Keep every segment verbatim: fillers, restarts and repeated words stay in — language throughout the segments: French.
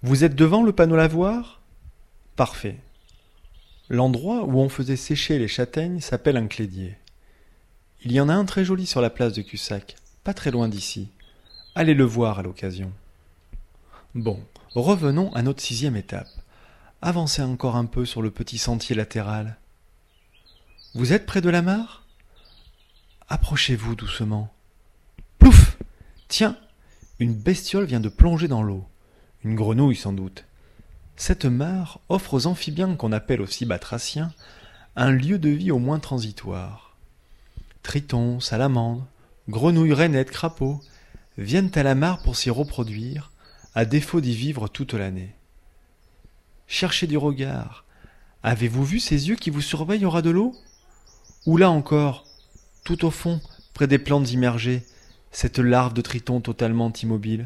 Vous êtes devant le panneau lavoir? Parfait. L'endroit où on faisait sécher les châtaignes s'appelle un clédier. Il y en a un très joli sur la place de Cussac, pas très loin d'ici. Allez le voir à l'occasion. Bon, revenons à notre sixième étape. Avancez encore un peu sur le petit sentier latéral. Vous êtes près de la mare? Approchez-vous doucement. Plouf! Tiens, une bestiole vient de plonger dans l'eau. Une grenouille sans doute. Cette mare offre aux amphibiens qu'on appelle aussi batraciens un lieu de vie au moins transitoire. Tritons, salamandres, grenouilles, rainettes, crapauds viennent à la mare pour s'y reproduire, à défaut d'y vivre toute l'année. Cherchez du regard. Avez-vous vu ces yeux qui vous surveillent au ras de l'eau? Ou là encore, tout au fond, près des plantes immergées, cette larve de triton totalement immobile?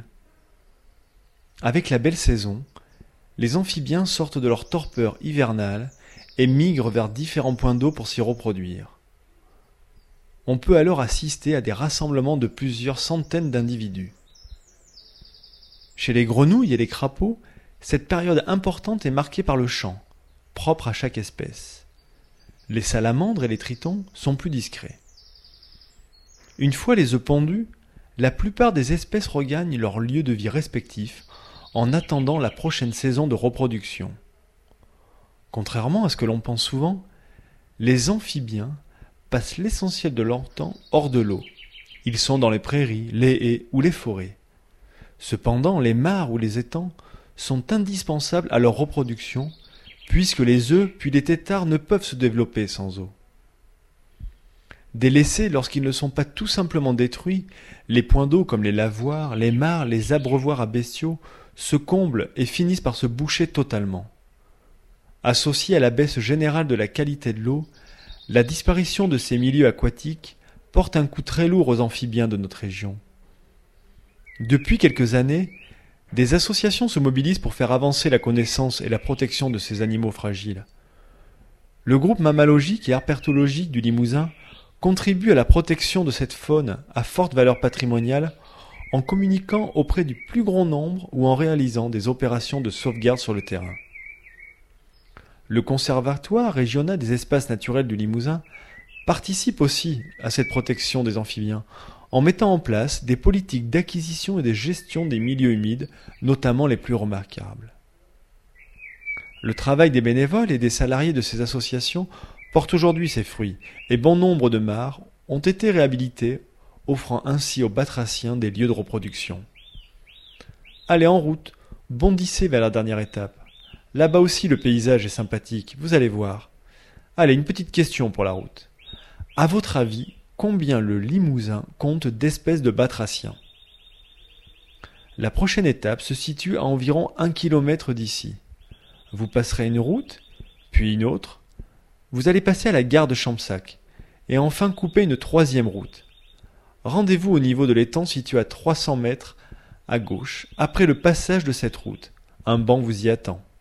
Avec la belle saison, les amphibiens sortent de leur torpeur hivernale et migrent vers différents points d'eau pour s'y reproduire. On peut alors assister à des rassemblements de plusieurs centaines d'individus. Chez les grenouilles et les crapauds, cette période importante est marquée par le chant, propre à chaque espèce. Les salamandres et les tritons sont plus discrets. Une fois les œufs pondus, la plupart des espèces regagnent leur lieu de vie respectif en attendant la prochaine saison de reproduction. Contrairement à ce que l'on pense souvent, les amphibiens passent l'essentiel de leur temps hors de l'eau. Ils sont dans les prairies, les haies ou les forêts. Cependant, les mares ou les étangs sont indispensables à leur reproduction, puisque les œufs puis les têtards ne peuvent se développer sans eau. Délaissés lorsqu'ils ne sont pas tout simplement détruits, les points d'eau comme les lavoirs, les mares, les abreuvoirs à bestiaux se comblent et finissent par se boucher totalement. Associée à la baisse générale de la qualité de l'eau, la disparition de ces milieux aquatiques porte un coup très lourd aux amphibiens de notre région. Depuis quelques années, des associations se mobilisent pour faire avancer la connaissance et la protection de ces animaux fragiles. Le groupe mammalogique et herpétologique du Limousin contribue à la protection de cette faune à forte valeur patrimoniale en communiquant auprès du plus grand nombre ou en réalisant des opérations de sauvegarde sur le terrain. Le Conservatoire régional des espaces naturels du Limousin participe aussi à cette protection des amphibiens en mettant en place des politiques d'acquisition et de gestion des milieux humides, notamment les plus remarquables. Le travail des bénévoles et des salariés de ces associations porte aujourd'hui ses fruits, et bon nombre de mares ont été réhabilitées, offrant ainsi aux batraciens des lieux de reproduction. Allez en route, bondissez vers la dernière étape. Là-bas aussi le paysage est sympathique, vous allez voir. Allez, une petite question pour la route. À votre avis, combien le Limousin compte d'espèces de batraciens? La prochaine étape se situe à environ un kilomètre d'ici. Vous passerez une route, puis une autre. Vous allez passer à la gare de Champsac, et enfin couper une troisième route. Rendez-vous au niveau de l'étang situé à trois cents mètres à gauche, après le passage de cette route. Un banc vous y attend.